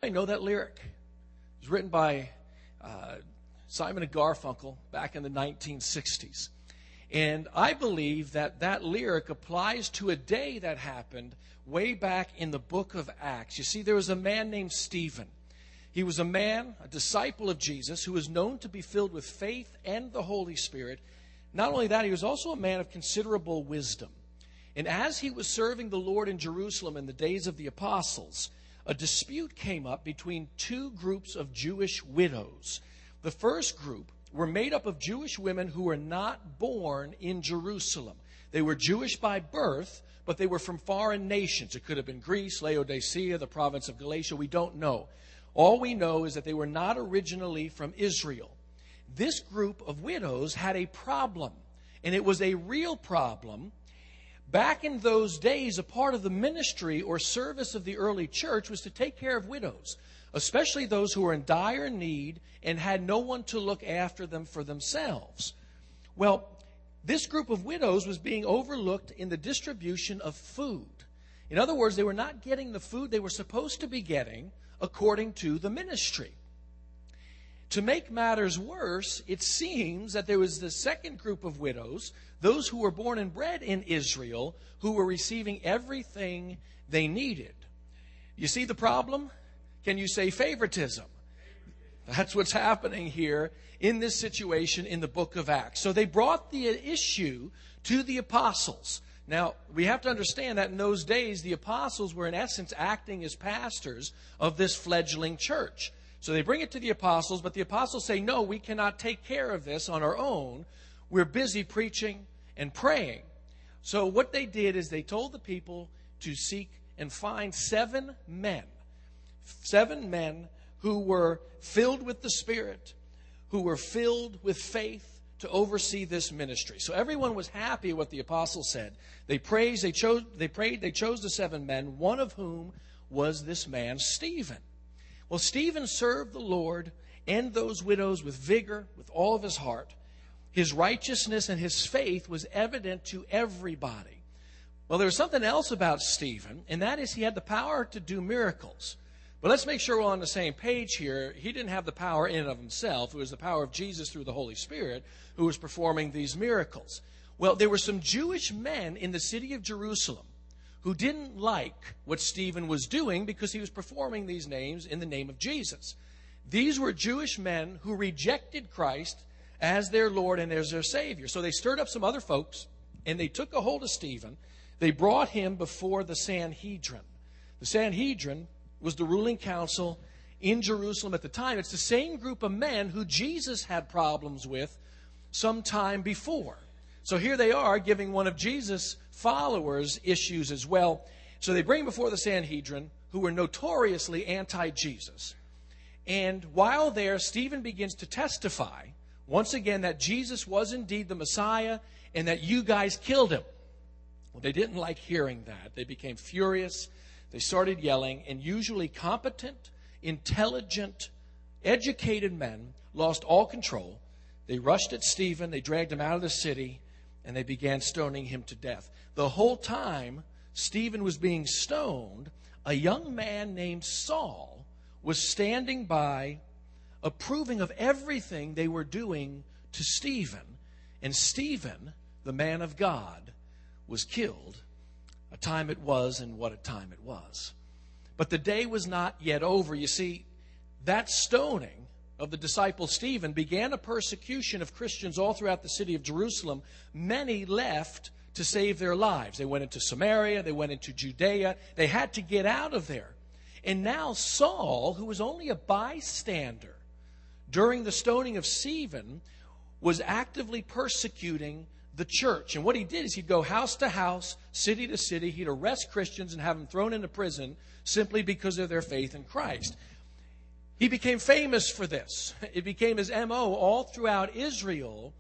Anybody know that lyric? It was written by Simon and Garfunkel back in the 1960s. And I believe that that lyric applies to a day that happened way back in the book of Acts. You see, there was a man named Stephen. He was a man, a disciple of Jesus, who was known to be filled with faith and the Holy Spirit. Not only that, he was also a man of considerable wisdom. And as he was serving the Lord in Jerusalem in the days of the apostles, a dispute came up between two groups of Jewish widows. The first group were made up of Jewish women who were not born in Jerusalem. They were Jewish by birth, but they were from foreign nations. It could have been Greece, Laodicea, the province of Galatia. We don't know. All we know is that they were not originally from Israel. This group of widows had a problem, and it was a real problem. Back in those days, a part of the ministry or service of the early church was to take care of widows, especially those who were in dire need and had no one to look after them for themselves. Well, this group of widows was being overlooked in the distribution of food. In other words, they were not getting the food they were supposed to be getting according to the ministry. To make matters worse, it seems that there was the second group of widows, those who were born and bred in Israel, who were receiving everything they needed. You see the problem? Can you say favoritism? That's what's happening here in this situation in the book of Acts. So they brought the issue to the apostles. Now, we have to understand that in those days, the apostles were in essence acting as pastors of this fledgling church. So they bring it to the apostles, but the apostles say, no, we cannot take care of this on our own. We're busy preaching and praying. So what they did is they told the people to seek and find 7 men who were filled with the Spirit, who were filled with faith to oversee this ministry. So everyone was happy what the apostles said. They prayed, they chose the 7 men, one of whom was this man, Stephen. Well, Stephen served the Lord and those widows with vigor, with all of his heart. His righteousness and his faith was evident to everybody. Well, there was something else about Stephen, and that is he had the power to do miracles. But let's make sure we're on the same page here. He didn't have the power in and of himself. It was the power of Jesus through the Holy Spirit who was performing these miracles. Well, there were some Jewish men in the city of Jerusalem who didn't like what Stephen was doing because he was performing these names in the name of Jesus. These were Jewish men who rejected Christ as their Lord and as their Savior. So they stirred up some other folks, and they took a hold of Stephen. They brought him before the Sanhedrin. The Sanhedrin was the ruling council in Jerusalem at the time. It's the same group of men who Jesus had problems with some time before. So here they are giving one of Jesus' followers issues as well. So they bring him before the Sanhedrin, who were notoriously anti-Jesus. And while there, Stephen begins to testify, once again, that Jesus was indeed the Messiah and that you guys killed him. Well, they didn't like hearing that. They became furious. They started yelling, and usually competent, intelligent, educated men lost all control. They rushed at Stephen, they dragged him out of the city, and they began stoning him to death. The whole time Stephen was being stoned, a young man named Saul was standing by, approving of everything they were doing to Stephen. And Stephen, the man of God, was killed. A time it was, and what a time it was. But the day was not yet over. You see, that stoning of the disciple Stephen began a persecution of Christians all throughout the city of Jerusalem. Many left to save their lives. They went into Samaria, they went into Judea. They had to get out of there. And now Saul, who was only a bystander during the stoning of Stephen, was actively persecuting the church. And what he did is he'd go house to house, city to city. He'd arrest Christians and have them thrown into prison simply because of their faith in Christ. He became famous for this. It became his M.O. all throughout Israel.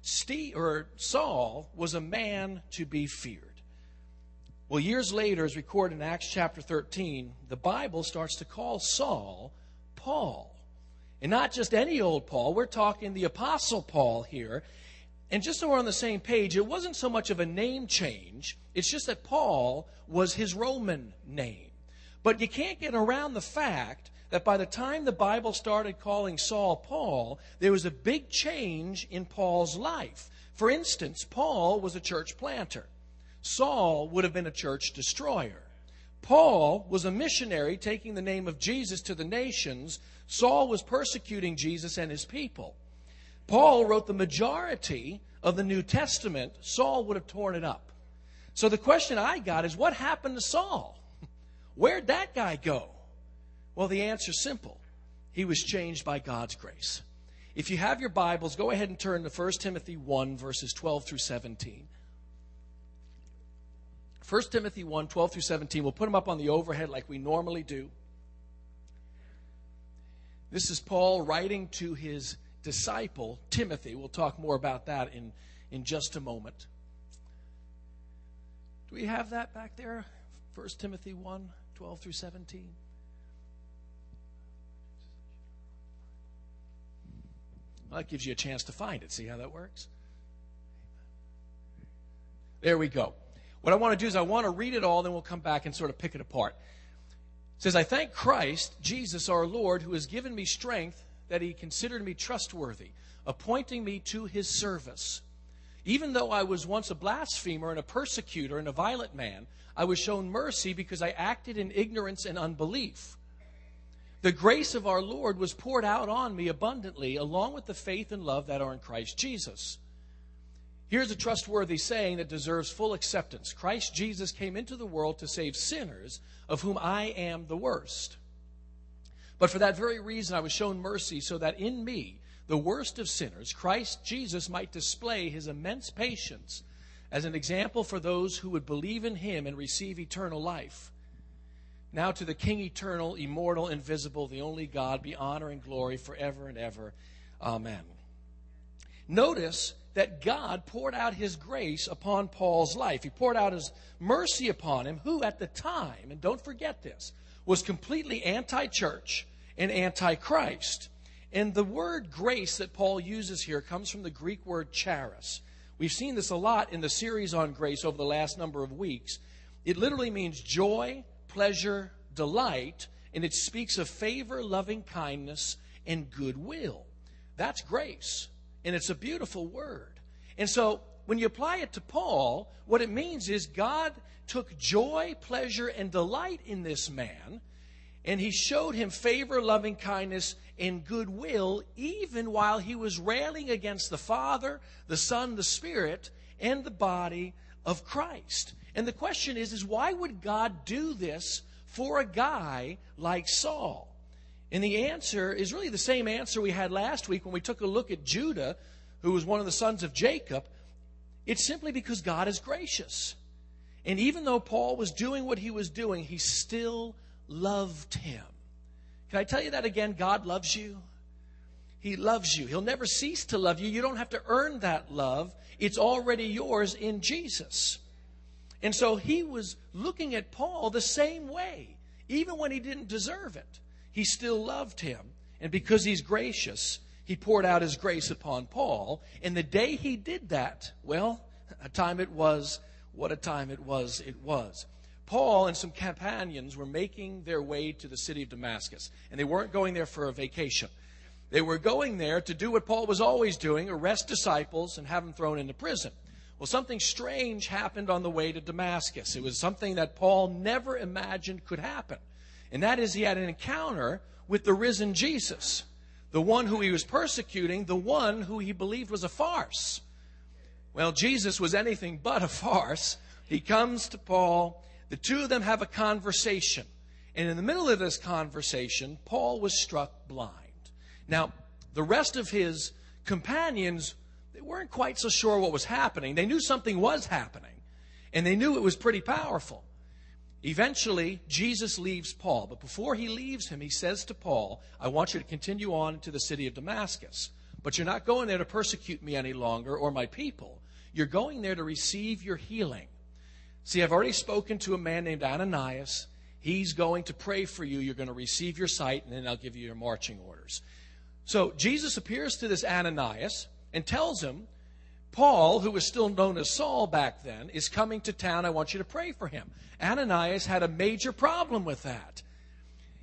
Saul was a man to be feared. Well, years later, as recorded in Acts chapter 13, the Bible starts to call Saul Paul. And not just any old Paul. We're talking the Apostle Paul here. And just so we're on the same page, it wasn't so much of a name change. It's just that Paul was his Roman name. But you can't get around the fact that by the time the Bible started calling Saul Paul, there was a big change in Paul's life. For instance, Paul was a church planter. Saul would have been a church destroyer. Paul was a missionary taking the name of Jesus to the nations. Saul was persecuting Jesus and his people. Paul wrote the majority of the New Testament. Saul would have torn it up. So the question I got is, what happened to Saul? Where'd that guy go? Well, the answer's simple. He was changed by God's grace. If you have your Bibles, go ahead and turn to 1 Timothy 1, verses 12 through 17. 1 Timothy 1, 12 through 17. We'll put them up on the overhead like we normally do. This is Paul writing to his disciple, Timothy. We'll talk more about that in just a moment. Do we have that back there? 1 Timothy 1, 12 through 17. Well, that gives you a chance to find it. See how that works? There we go. What I want to do is I want to read it all, then we'll come back and sort of pick it apart. It says, I thank Christ, Jesus our Lord, who has given me strength that he considered me trustworthy, appointing me to his service. Even though I was once a blasphemer and a persecutor and a violent man, I was shown mercy because I acted in ignorance and unbelief. The grace of our Lord was poured out on me abundantly, along with the faith and love that are in Christ Jesus. Here's a trustworthy saying that deserves full acceptance. Christ Jesus came into the world to save sinners, of whom I am the worst. But for that very reason I was shown mercy, so that in me, the worst of sinners, Christ Jesus might display his immense patience as an example for those who would believe in him and receive eternal life. Now to the King eternal, immortal, invisible, the only God, be honor and glory forever and ever. Amen. Notice that God poured out his grace upon Paul's life. He poured out his mercy upon him, who at the time, and don't forget this, was completely anti-church and anti-Christ. And the word grace that Paul uses here comes from the Greek word charis. We've seen this a lot in the series on grace over the last number of weeks. It literally means joy, pleasure, delight, and it speaks of favor, loving kindness, and goodwill. That's grace, and it's a beautiful word. And so when you apply it to Paul, what it means is God took joy, pleasure, and delight in this man, and he showed him favor, loving kindness, and goodwill, even while he was railing against the Father, the Son, the Spirit, and the body of Christ. And the question is why would God do this for a guy like Saul? And the answer is really the same answer we had last week when we took a look at Judah, who was one of the sons of Jacob. It's simply because God is gracious. And even though Paul was doing what he was doing, he still loved him. Can I tell you that again? God loves you. He loves you. He'll never cease to love you. You don't have to earn that love. It's already yours in Jesus. And so he was looking at Paul the same way. Even when he didn't deserve it, he still loved him. And because he's gracious, he poured out his grace upon Paul. And the day he did that, well, a time it was, what a time it was. Paul and some companions were making their way to the city of Damascus. And they weren't going there for a vacation. They were going there to do what Paul was always doing, arrest disciples and have them thrown into prison. Well, something strange happened on the way to Damascus. It was something that Paul never imagined could happen. And that is he had an encounter with the risen Jesus, the one who he was persecuting, the one who he believed was a farce. Well, Jesus was anything but a farce. He comes to Paul. The two of them have a conversation. And in the middle of this conversation, Paul was struck blind. Now, the rest of his companions, they weren't quite so sure what was happening. They knew something was happening, and they knew it was pretty powerful. Eventually, Jesus leaves Paul. But before he leaves him, he says to Paul, I want you to continue on to the city of Damascus. But you're not going there to persecute me any longer or my people. You're going there to receive your healing. See, I've already spoken to a man named Ananias. He's going to pray for you. You're going to receive your sight, and then I'll give you your marching orders. So Jesus appears to this Ananias and tells him, Paul, who was still known as Saul back then, is coming to town. I want you to pray for him. Ananias had a major problem with that.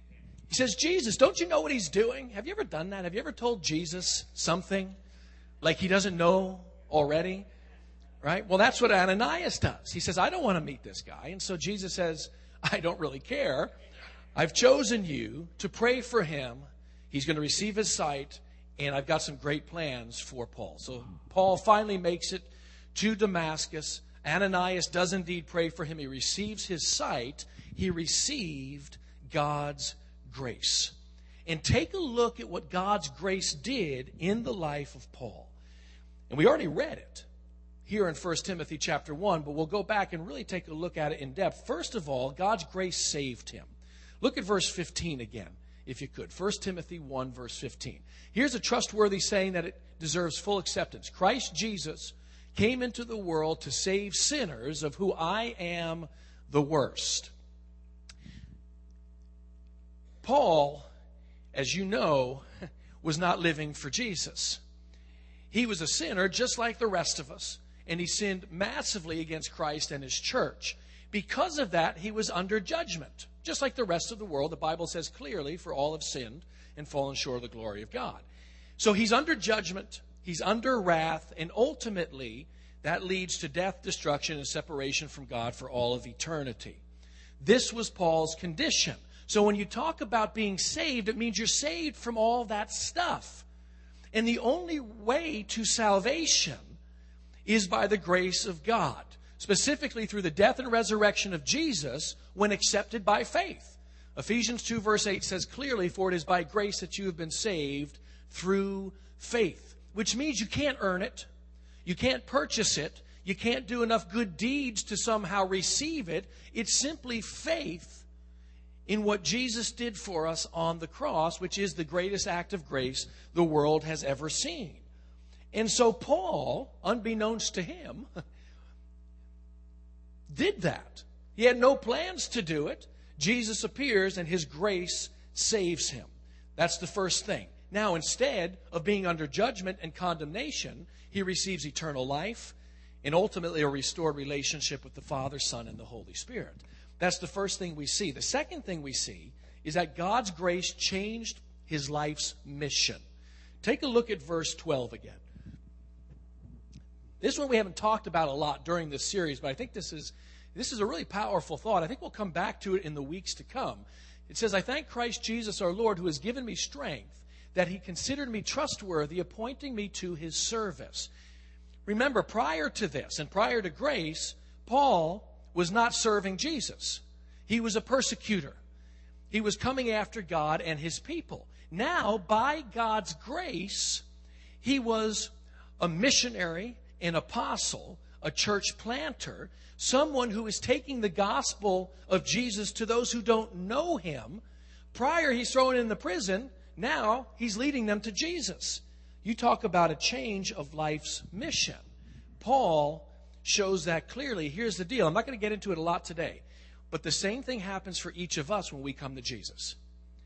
He says, Jesus, don't you know what he's doing? Have you ever done that? Have you ever told Jesus something like he doesn't know already? Right? Well, that's what Ananias does. He says, I don't want to meet this guy. And so Jesus says, I don't really care. I've chosen you to pray for him. He's going to receive his sight, and I've got some great plans for Paul. So Paul finally makes it to Damascus. Ananias does indeed pray for him. He receives his sight. He received God's grace. And take a look at what God's grace did in the life of Paul. And we already read it here in 1 Timothy chapter 1, but we'll go back and really take a look at it in depth. First of all, God's grace saved him. Look at verse 15 again, if you could. 1 Timothy 1, verse 15. Here's a trustworthy saying that it deserves full acceptance. Christ Jesus came into the world to save sinners, of who I am the worst. Paul, as you know, was not living for Jesus. He was a sinner just like the rest of us, and he sinned massively against Christ and his church. Because of that, he was under judgment. Just like the rest of the world, the Bible says clearly, for all have sinned and fallen short of the glory of God. So he's under judgment, he's under wrath, and ultimately that leads to death, destruction, and separation from God for all of eternity. This was Paul's condition. So when you talk about being saved, it means you're saved from all that stuff. And the only way to salvation is by the grace of God, specifically through the death and resurrection of Jesus when accepted by faith. Ephesians 2 verse 8 says clearly, for it is by grace that you have been saved through faith, which means you can't earn it. You can't purchase it. You can't do enough good deeds to somehow receive it. It's simply faith in what Jesus did for us on the cross, which is the greatest act of grace the world has ever seen. And so Paul, unbeknownst to him, did that. He had no plans to do it. Jesus appears and his grace saves him. That's the first thing. Now, instead of being under judgment and condemnation, he receives eternal life and ultimately a restored relationship with the Father, Son, and the Holy Spirit. That's the first thing we see. The second thing we see is that God's grace changed his life's mission. Take a look at verse 12 again. This one we haven't talked about a lot during this series, but I think this is a really powerful thought. I think we'll come back to it in the weeks to come. It says, I thank Christ Jesus our Lord, who has given me strength, that he considered me trustworthy, appointing me to his service. Remember, prior to this and prior to grace, Paul was not serving Jesus. He was a persecutor. He was coming after God and his people. Now, by God's grace, he was a missionary, an apostle, a church planter, someone who is taking the gospel of Jesus to those who don't know him. Prior, he's thrown in the prison. Now, he's leading them to Jesus. You talk about a change of life's mission. Paul shows that clearly. Here's the deal. I'm not going to get into it a lot today, but the same thing happens for each of us when we come to Jesus.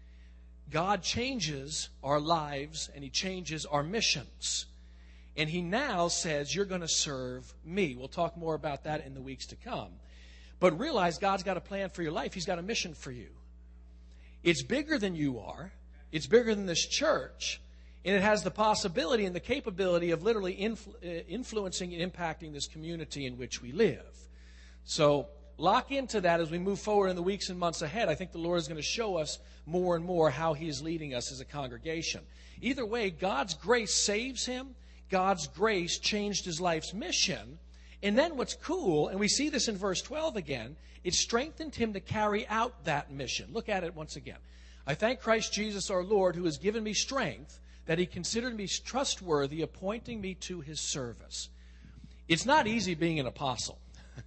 God changes our lives and he changes our missions. And he now says, you're going to serve me. We'll talk more about that in the weeks to come. But realize God's got a plan for your life. He's got a mission for you. It's bigger than you are. It's bigger than this church. And it has the possibility and the capability of literally influencing and impacting this community in which we live. So lock into that as we move forward in the weeks and months ahead. I think the Lord is going to show us more and more how he is leading us as a congregation. Either way, God's grace saves him. God's grace changed his life's mission. And then what's cool, and we see this in verse 12 again, it strengthened him to carry out that mission. Look at it once again. I thank Christ Jesus our Lord, who has given me strength, that he considered me trustworthy, appointing me to his service. It's not easy being an apostle.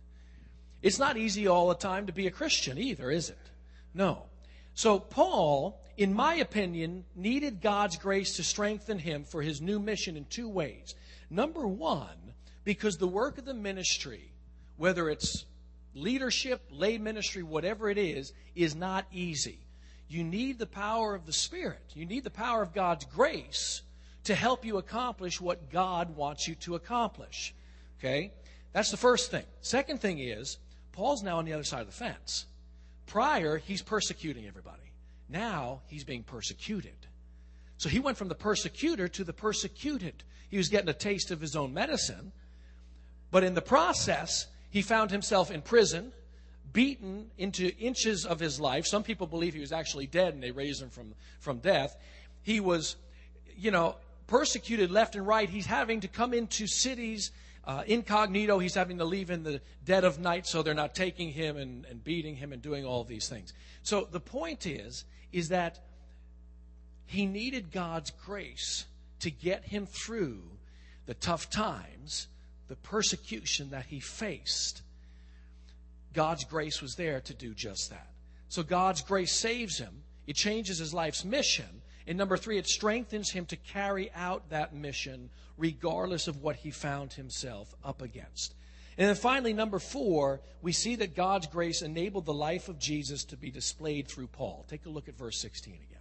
It's not easy all the time to be a Christian either, is it? No. So Paul, in my opinion, needed God's grace to strengthen him for his new mission in two ways. Number one, because the work of the ministry, whether it's leadership, lay ministry, whatever it is not easy. You need the power of the Spirit. You need the power of God's grace to help you accomplish what God wants you to accomplish. Okay? That's the first thing. Second thing is, Paul's now on the other side of the fence. Prior, he's persecuting everybody. Now he's being persecuted. So he went from the persecutor to the persecuted. He was getting a taste of his own medicine. But in the process, he found himself in prison, beaten into inches of his life. Some people believe he was actually dead and they raised him from death. He was, persecuted left and right. He's having to come into cities incognito. He's having to leave in the dead of night so they're not taking him and beating him and doing all of these things. So the point is that he needed God's grace to get him through the tough times, the persecution that he faced. God's grace was there to do just that. So God's grace saves him. It changes his life's mission. And number 3, it strengthens him to carry out that mission regardless of what he found himself up against. And then finally, number 4, we see that God's grace enabled the life of Jesus to be displayed through Paul. Take a look at verse 16 again.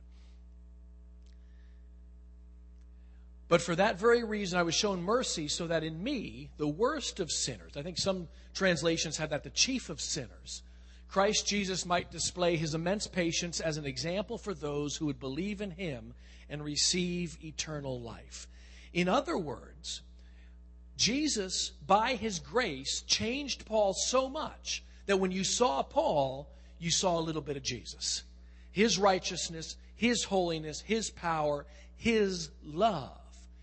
But for that very reason I was shown mercy, so that in me, the worst of sinners, I think some translations have that, the chief of sinners, Christ Jesus might display his immense patience as an example for those who would believe in him and receive eternal life. In other words, Jesus, by his grace, changed Paul so much that when you saw Paul, you saw a little bit of Jesus. His righteousness, his holiness, his power, his love.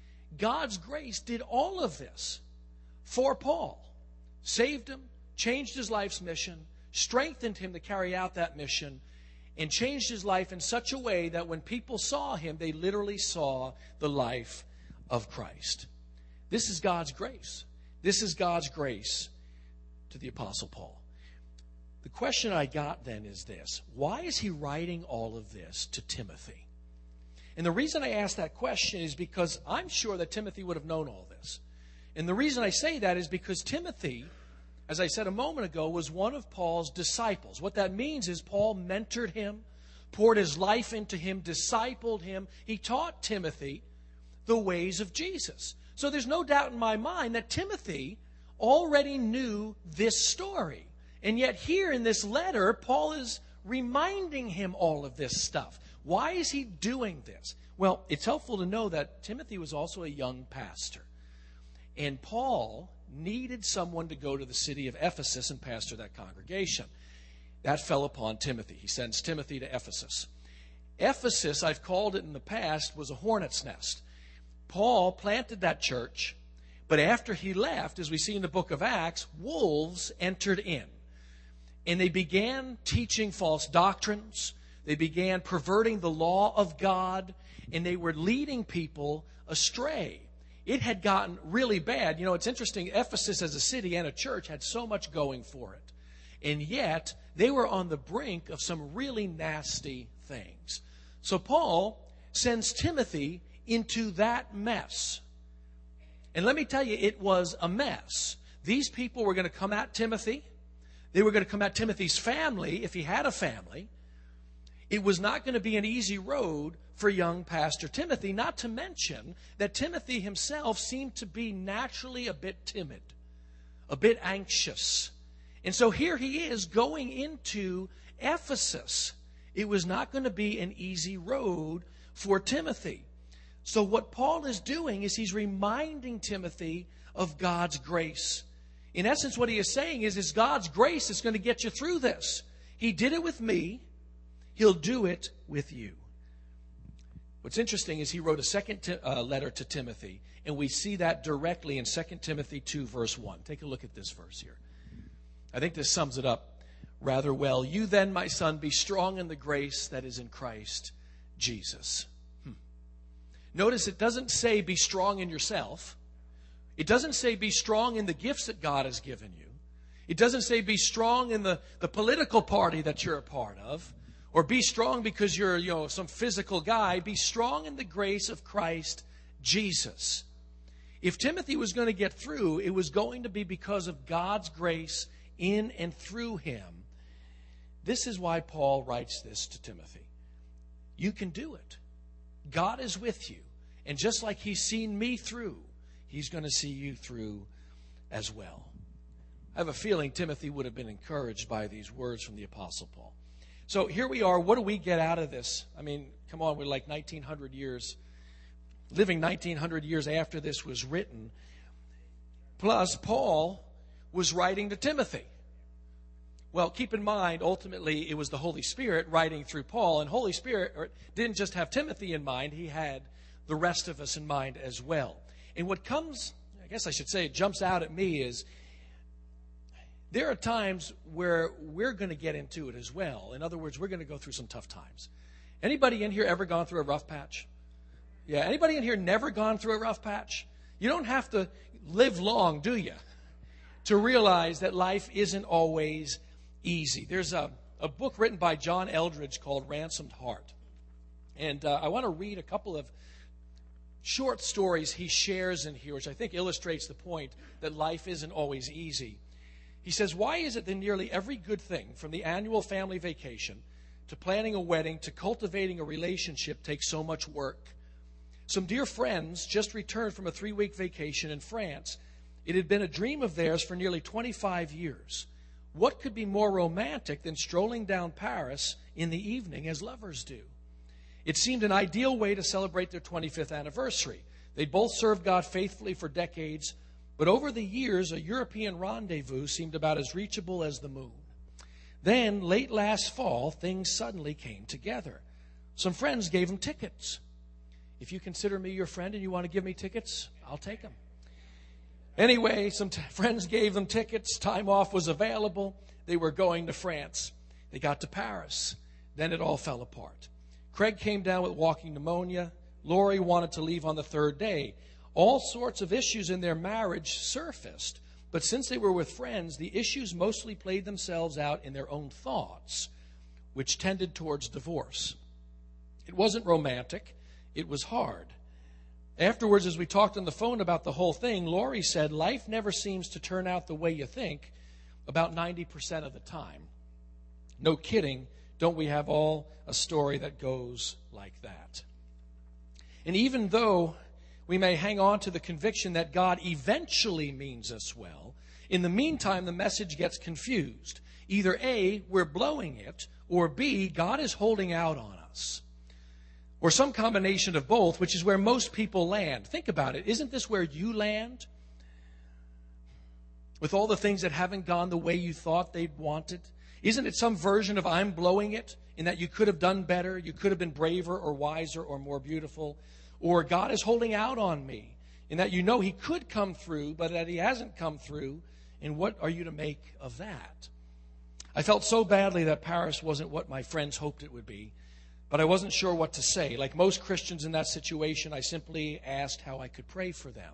God's grace did all of this for Paul. Saved him, changed his life's mission, strengthened him to carry out that mission, and changed his life in such a way that when people saw him, they literally saw the life of Christ. This is God's grace. This is God's grace to the Apostle Paul. The question I got then is this: why is he writing all of this to Timothy? And the reason I ask that question is because I'm sure that Timothy would have known all this. And the reason I say that is because Timothy, as I said a moment ago, was one of Paul's disciples. What that means is Paul mentored him, poured his life into him, discipled him. He taught Timothy the ways of Jesus. So there's no doubt in my mind that Timothy already knew this story. And yet here in this letter, Paul is reminding him all of this stuff. Why is he doing this? Well, it's helpful to know that Timothy was also a young pastor. And Paul needed someone to go to the city of Ephesus and pastor that congregation. That fell upon Timothy. He sends Timothy to Ephesus. Ephesus, I've called it in the past, was a hornet's nest. Paul planted that church, but after he left, as we see in the book of Acts, wolves entered in. And they began teaching false doctrines. They began perverting the law of God, and they were leading people astray. It had gotten really bad. It's interesting, Ephesus as a city and a church had so much going for it. And yet, they were on the brink of some really nasty things. So Paul sends Timothy into that mess. And let me tell you, it was a mess. These people were going to come at Timothy. They were going to come at Timothy's family, if he had a family. It was not going to be an easy road for young Pastor Timothy, not to mention that Timothy himself seemed to be naturally a bit timid, a bit anxious. And so here he is going into Ephesus. It was not going to be an easy road for Timothy. So what Paul is doing is he's reminding Timothy of God's grace. In essence, what he is saying is God's grace is going to get you through this. He did it with me. He'll do it with you. What's interesting is he wrote a second letter to Timothy, and we see that directly in 2 Timothy 2, verse 1. Take a look at this verse here. I think this sums it up rather well. You then, my son, be strong in the grace that is in Christ Jesus. Notice it doesn't say be strong in yourself. It doesn't say be strong in the gifts that God has given you. It doesn't say be strong in the political party that you're a part of. Or be strong because you're some physical guy. Be strong in the grace of Christ Jesus. If Timothy was going to get through, it was going to be because of God's grace in and through him. This is why Paul writes this to Timothy. You can do it. God is with you. And just like he's seen me through, he's going to see you through as well. I have a feeling Timothy would have been encouraged by these words from the Apostle Paul. So here we are. What do we get out of this? I mean, come on, we're like 1,900 years, living 1,900 years after this was written. Plus, Paul was writing to Timothy. Well, keep in mind, ultimately, it was the Holy Spirit writing through Paul. And Holy Spirit didn't just have Timothy in mind. He had the rest of us in mind as well. And what comes, I guess I should say, jumps out at me is there are times where we're going to get into it as well. In other words, we're going to go through some tough times. Anybody in here ever gone through a rough patch? Yeah, anybody in here never gone through a rough patch? You don't have to live long, do you, to realize that life isn't always easy. There's a book written by John Eldredge called Ransomed Heart. And I want to read a couple of short stories he shares in here, which I think illustrates the point that life isn't always easy. He says, why is it that nearly every good thing, from the annual family vacation to planning a wedding to cultivating a relationship, takes so much work? Some dear friends just returned from a 3-week vacation in France. It had been a dream of theirs for nearly 25 years. What could be more romantic than strolling down Paris in the evening as lovers do? It seemed an ideal way to celebrate their 25th anniversary. They'd both served God faithfully for decades, but over the years, a European rendezvous seemed about as reachable as the moon. Then, late last fall, things suddenly came together. Some friends gave them tickets. If you consider me your friend and you want to give me tickets, I'll take them. Anyway, some friends gave them tickets. Time off was available. They were going to France. They got to Paris. Then it all fell apart. Craig came down with walking pneumonia. Lori wanted to leave on the 3rd day. All sorts of issues in their marriage surfaced. But since they were with friends, the issues mostly played themselves out in their own thoughts, which tended towards divorce. It wasn't romantic. It was hard. Afterwards, as we talked on the phone about the whole thing, Lori said, life never seems to turn out the way you think about 90% of the time. No kidding, don't we have all a story that goes like that? And even though we may hang on to the conviction that God eventually means us well, in the meantime, the message gets confused. Either A, we're blowing it, or B, God is holding out on us. Or some combination of both, which is where most people land. Think about it. Isn't this where you land? With all the things that haven't gone the way you thought they'd wanted? Isn't it some version of I'm blowing it, in that you could have done better, you could have been braver or wiser or more beautiful? Or God is holding out on me, in that you know He could come through, but that He hasn't come through, and what are you to make of that? I felt so badly that Paris wasn't what my friends hoped it would be, but I wasn't sure what to say. Like most Christians in that situation, I simply asked how I could pray for them.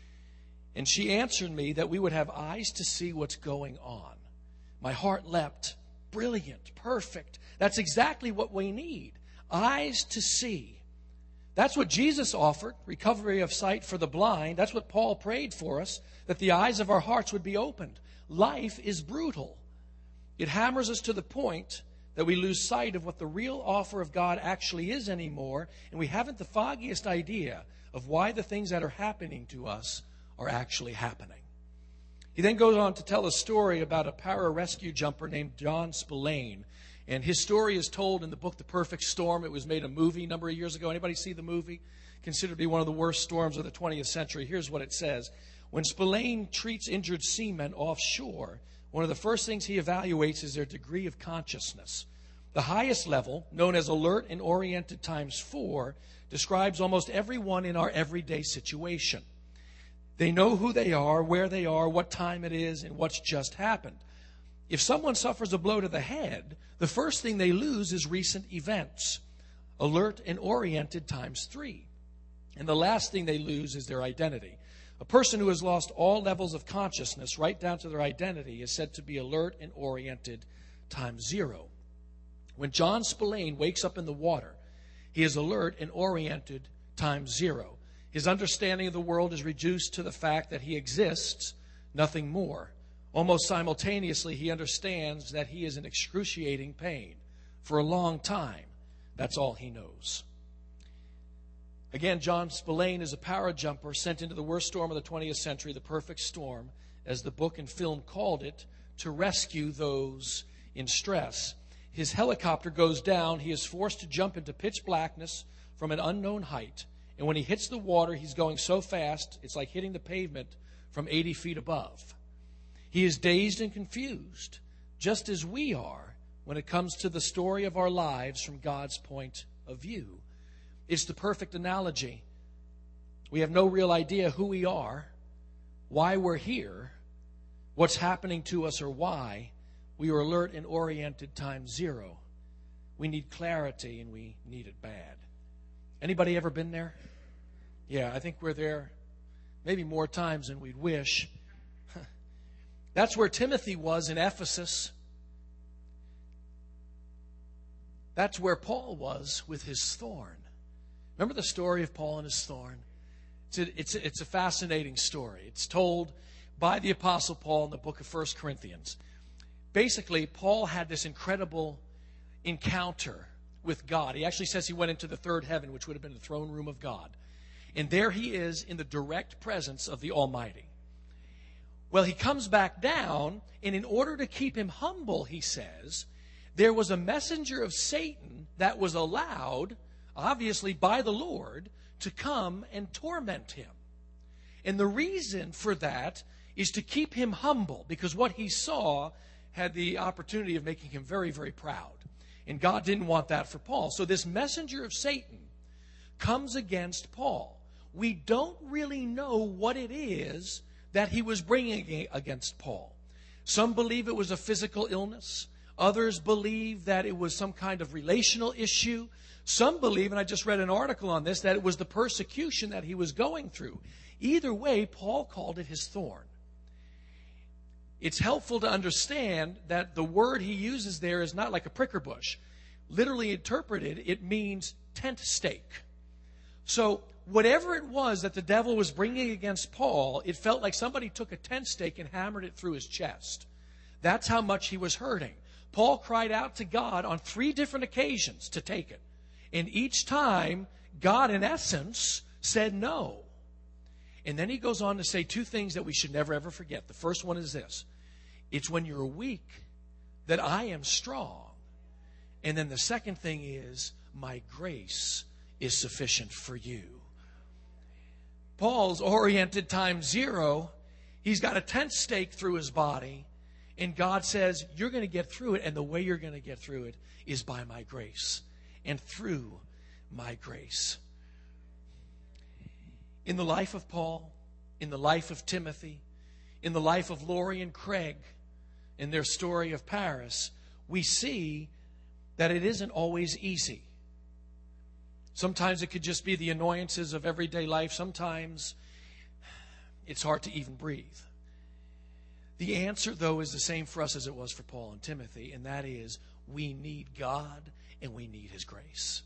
And she answered me that we would have eyes to see what's going on. My heart leapt. Brilliant, perfect. That's exactly what we need. Eyes to see. That's what Jesus offered, recovery of sight for the blind. That's what Paul prayed for us, that the eyes of our hearts would be opened. Life is brutal. It hammers us to the point that we lose sight of what the real offer of God actually is anymore, and we haven't the foggiest idea of why the things that are happening to us are actually happening. He then goes on to tell a story about a pararescue jumper named John Spillane. And his story is told in the book The Perfect Storm. It was made a movie a number of years ago. Anybody see the movie? Considered to be one of the worst storms of the 20th century. Here's what it says. When Spillane treats injured seamen offshore, one of the first things he evaluates is their degree of consciousness. The highest level, known as alert and oriented times 4, describes almost everyone in our everyday situation. They know who they are, where they are, what time it is, and what's just happened. If someone suffers a blow to the head, the first thing they lose is recent events. Alert and oriented times 3. And the last thing they lose is their identity. A person who has lost all levels of consciousness, right down to their identity, is said to be alert and oriented times 0. When John Spillane wakes up in the water, he is alert and oriented times 0. His understanding of the world is reduced to the fact that he exists, nothing more. Almost simultaneously, he understands that he is in excruciating pain. For a long time, that's all he knows. Again, John Spillane is a parajumper sent into the worst storm of the 20th century, the perfect storm, as the book and film called it, to rescue those in stress. his helicopter goes down. He is forced to jump into pitch blackness from an unknown height. And when he hits the water, he's going so fast, it's like hitting the pavement from 80 feet above. He is dazed and confused, just as we are when it comes to the story of our lives from God's point of view. It's the perfect analogy. We have no real idea who we are, why we're here, what's happening to us, or why. We are alert and oriented times zero. We need clarity, and we need it bad. Anybody ever been there? Yeah, I think we're there maybe more times than we'd wish. That's where Timothy was in Ephesus. That's where Paul was with his thorn. Remember the story of Paul and his thorn? It's a fascinating story. It's told by the Apostle Paul in the book of 1 Corinthians. Basically, Paul had this incredible encounter with God. He actually says he went into the third heaven, which would have been the throne room of God. And there he is in the direct presence of the Almighty. Well, he comes back down, and in order to keep him humble, he says, there was a messenger of Satan that was allowed, obviously by the Lord, to come and torment him. And the reason for that is to keep him humble, because what he saw had the opportunity of making him very, very proud. And God didn't want that for Paul. So this messenger of Satan comes against Paul. We don't really know what it is that he was bringing against Paul. Some believe it was a physical illness. Others believe that it was some kind of relational issue. Some believe, and I just read an article on this, that it was the persecution that he was going through. Either way, Paul called it his thorn. It's helpful to understand that the word he uses there is not like a pricker bush. Literally interpreted, it means tent stake. So whatever it was that the devil was bringing against Paul, it felt like somebody took a tent stake and hammered it through his chest. That's how much he was hurting. Paul cried out to God on 3 different occasions to take it. And each time, God, in essence, said no. And then he goes on to say 2 things that we should never, ever forget. The first one is this. It's when you're weak that I am strong. And then the second thing is, my grace is sufficient for you. Paul's oriented times zero. He's got a tent stake through his body. And God says, you're going to get through it. And the way you're going to get through it is by my grace. And through my grace. In the life of Paul, in the life of Timothy, in the life of Lori and Craig, in their story of Paris, we see that it isn't always easy. Sometimes it could just be the annoyances of everyday life. Sometimes it's hard to even breathe. The answer, though, is the same for us as it was for Paul and Timothy, and that is we need God and we need His grace.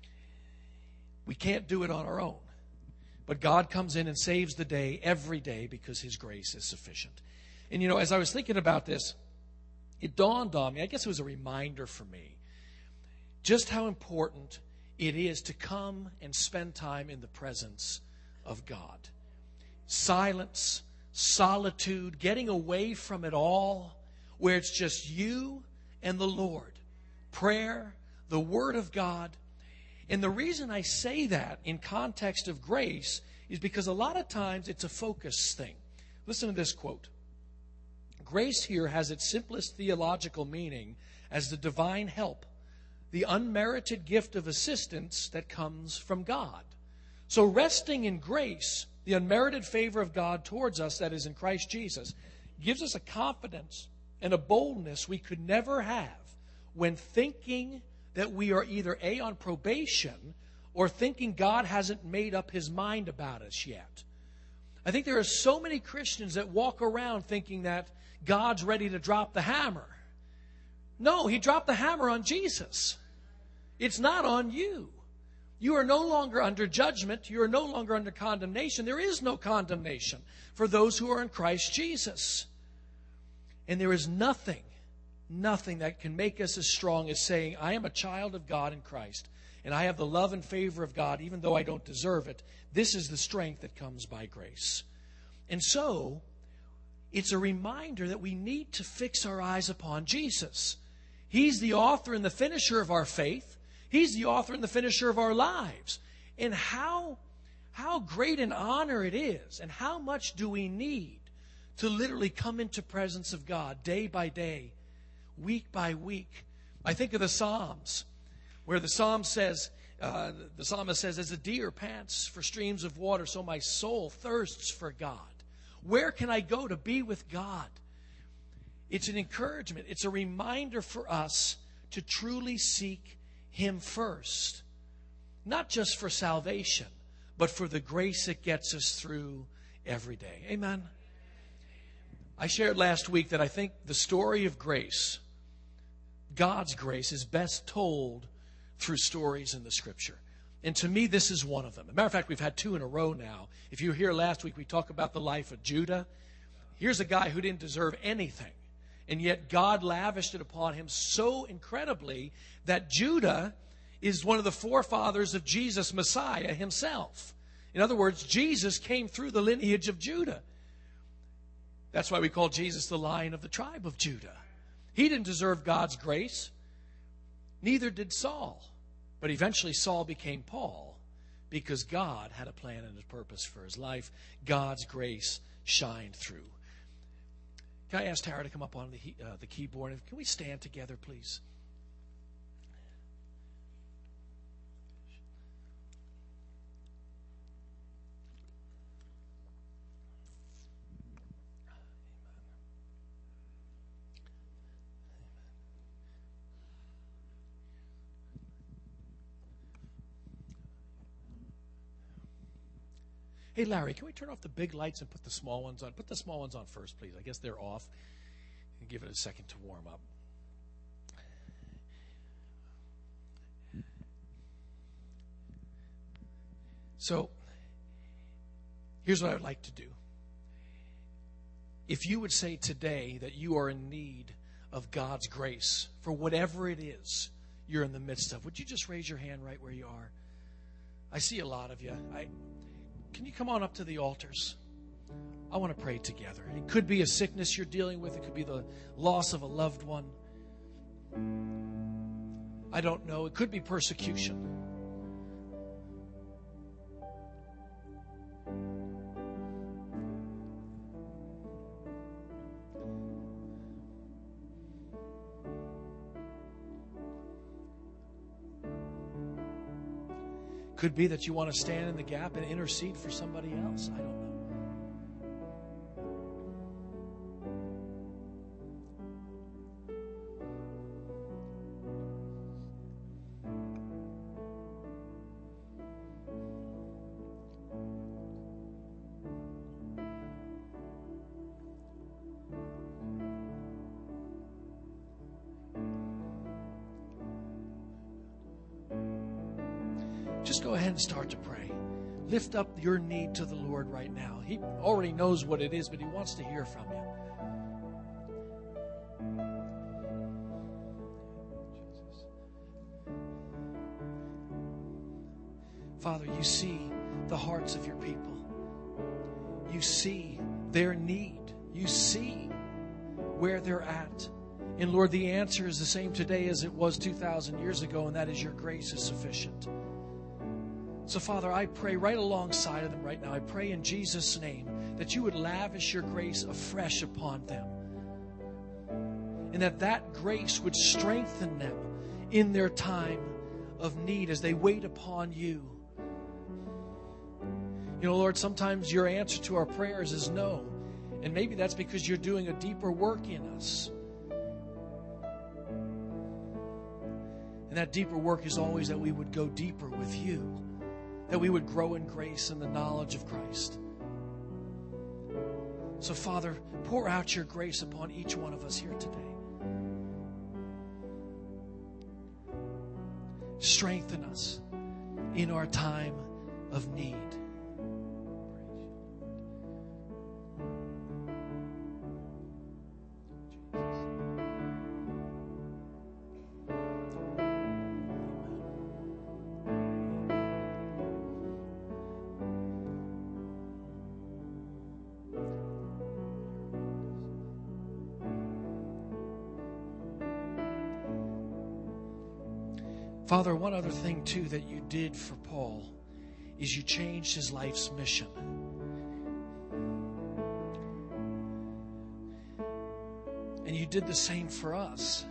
We can't do it on our own. But God comes in and saves the day every day because His grace is sufficient. And, you know, as I was thinking about this, it dawned on me, I guess it was a reminder for me, just how important it is to come and spend time in the presence of God. Silence, solitude, getting away from it all, where it's just you and the Lord. Prayer, the Word of God. And the reason I say that in context of grace is because a lot of times it's a focus thing. Listen to this quote. Grace here has its simplest theological meaning as the divine help, the unmerited gift of assistance that comes from God. So resting in grace, the unmerited favor of God towards us that is in Christ Jesus, gives us a confidence and a boldness we could never have when thinking that we are either A, on probation, or thinking God hasn't made up His mind about us yet. I think there are so many Christians that walk around thinking that God's ready to drop the hammer. No, He dropped the hammer on Jesus. It's not on you. You are no longer under judgment. You are no longer under condemnation. There is no condemnation for those who are in Christ Jesus. And there is nothing that can make us as strong as saying, I am a child of God in Christ, and I have the love and favor of God, even though I don't deserve it. This is the strength that comes by grace. And so, it's a reminder that we need to fix our eyes upon Jesus. He's the author and the finisher of our faith. He's the author and the finisher of our lives. And how great an honor it is, and how much do we need to literally come into presence of God day by day, week by week. I think of the Psalms, where the psalmist says, as a deer pants for streams of water, so my soul thirsts for God. Where can I go to be with God? It's an encouragement. It's a reminder for us to truly seek Him first. Not just for salvation, but for the grace that gets us through every day. Amen. I shared last week that I think the story of grace, God's grace, is best told through stories in the Scripture. And to me, this is one of them. As a matter of fact, we've had two in a row now. If you were here last week, we talked about the life of Judah. Here's a guy who didn't deserve anything. And yet God lavished it upon him so incredibly that Judah is one of the forefathers of Jesus, Messiah himself. In other words, Jesus came through the lineage of Judah. That's why we call Jesus the Lion of the tribe of Judah. He didn't deserve God's grace. Neither did Saul. But eventually Saul became Paul because God had a plan and a purpose for his life. God's grace shined through. Can I ask Tara to come up on the keyboard? Can we stand together, please? Hey, Larry, can we turn off the big lights and put the small ones on? Put the small ones on first, please. I guess they're off. And give it a second to warm up. So, here's what I would like to do. If you would say today that you are in need of God's grace for whatever it is you're in the midst of, would you just raise your hand right where you are? I see a lot of you. Can you come on up to the altars? I want to pray together. It could be a sickness you're dealing with. It could be the loss of a loved one. I don't know. It could be persecution. Could be that you want to stand in the gap and intercede for somebody else. I don't know. Just go ahead and start to pray. Lift up your need to the Lord right now. He already knows what it is, but He wants to hear from you. Father, you see the hearts of your people. You see their need. You see where they're at. And Lord, the answer is the same today as it was 2,000 years ago, and that is your grace is sufficient. So, Father, I pray right alongside of them right now. I pray in Jesus' name that you would lavish your grace afresh upon them. And that grace would strengthen them in their time of need as they wait upon you. You know, Lord, sometimes your answer to our prayers is no. And maybe that's because you're doing a deeper work in us. And that deeper work is always that we would go deeper with you. That we would grow in grace and the knowledge of Christ. So, Father, pour out your grace upon each one of us here today. Strengthen us in our time of need. Father, one other thing, too, that you did for Paul is you changed his life's mission. And you did the same for us.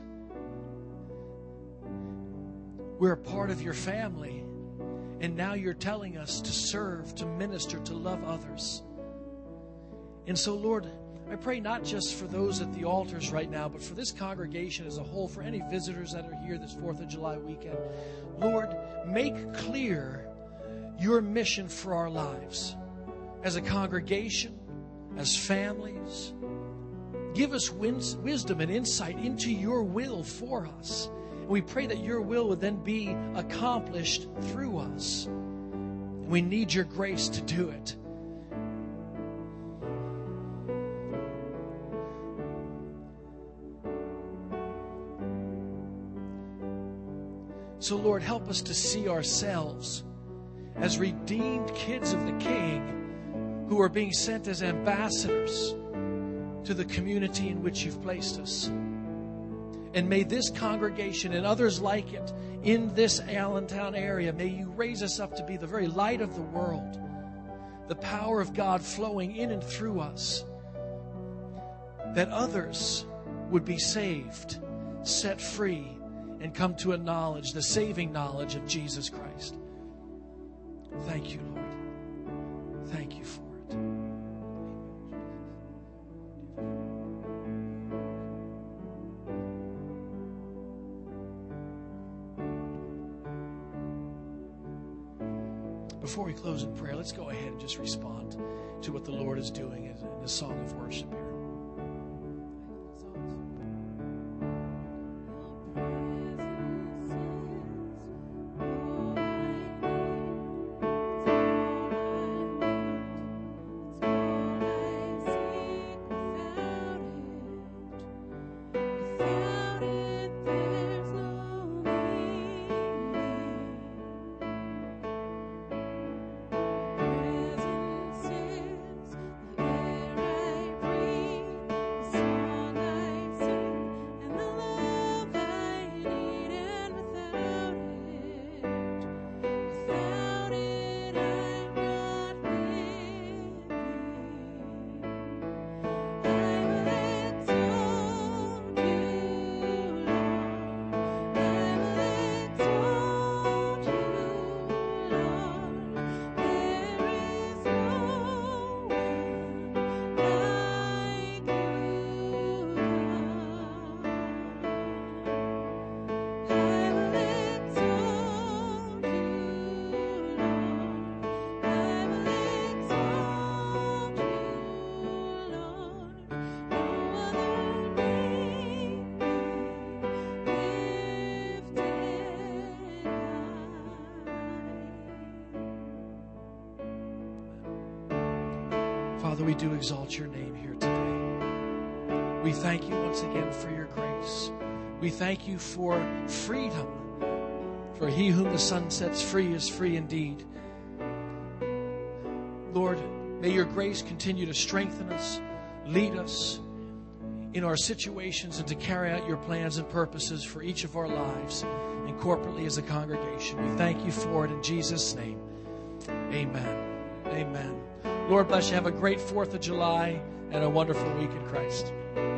We're a part of your family, and now you're telling us to serve, to minister, to love others. And so, Lord, I pray not just for those at the altars right now, but for this congregation as a whole, for any visitors that are here this 4th of July weekend. Lord, make clear your mission for our lives as a congregation, as families. Give us wisdom and insight into your will for us. And we pray that your will would then be accomplished through us. And we need your grace to do it. So, Lord, help us to see ourselves as redeemed kids of the King who are being sent as ambassadors to the community in which you've placed us. And may this congregation and others like it in this Allentown area, may you raise us up to be the very light of the world, the power of God flowing in and through us, that others would be saved, set free, and come to a knowledge, the saving knowledge of Jesus Christ. Thank you, Lord. Thank you for it. Before we close in prayer, let's go ahead and just respond to what the Lord is doing in the song of worship here. Father, we do exalt your name here today. We thank you once again for your grace. We thank you for freedom. For he whom the Son sets free is free indeed. Lord, may your grace continue to strengthen us, lead us in our situations, and to carry out your plans and purposes for each of our lives and corporately as a congregation. We thank you for it in Jesus' name. Amen. Amen. Lord bless you. Have a great 4th of July and a wonderful week in Christ.